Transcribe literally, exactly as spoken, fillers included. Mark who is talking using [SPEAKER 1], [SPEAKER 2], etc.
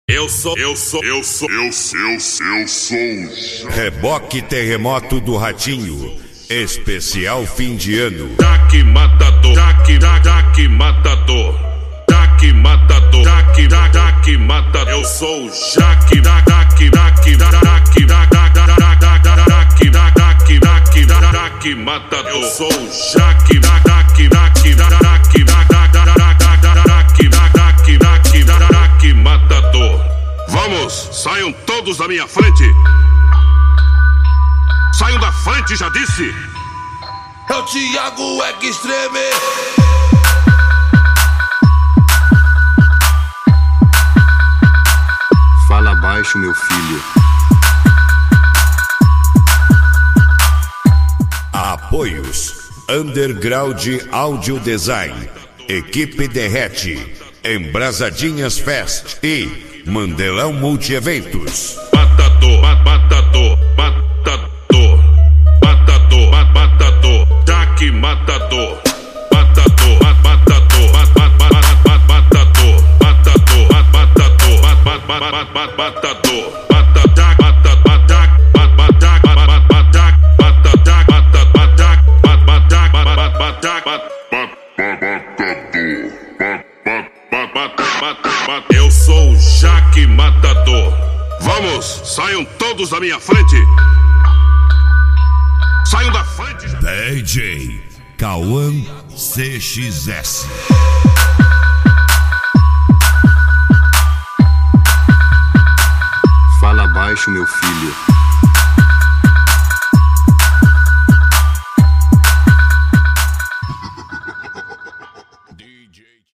[SPEAKER 1] Eu sou, eu sou, eu sou, eu sou, eu sou, eu sou.
[SPEAKER 2] Reboque Terremoto do Ratinho, especial fim de ano.
[SPEAKER 1] Jaque matador, Jaque, Jaque matador, Jaque matador, Jaque, Jaque matador. Eu sou o Jaque, Jaque, Jaque, Jaque, Jaque, Jaque, Jaque, Jaque, Jaque matador. Eu sou o Jaque, Jaque, Jaque, Jaque, Jaque, Jaque, Jaque matador. Vamos, saiam todos da minha frente. Saiam da frente, já disse.
[SPEAKER 3] É o Thiago Extreme.
[SPEAKER 4] Fala baixo, meu filho.
[SPEAKER 2] Apoios: Underground Audio Design, Equipe Derrete, Embrasadinhas Fest e Mandelão Multieventos.
[SPEAKER 1] Matador, matador, matador, matador, matador, Jaque matador, matador, matador, matador, matador, matador, matador, matador. Eu sou o Jaque matador. Vamos, saiam todos da minha frente. Saiam da frente.
[SPEAKER 2] D J Cauã C X S.
[SPEAKER 4] Fala baixo, meu filho.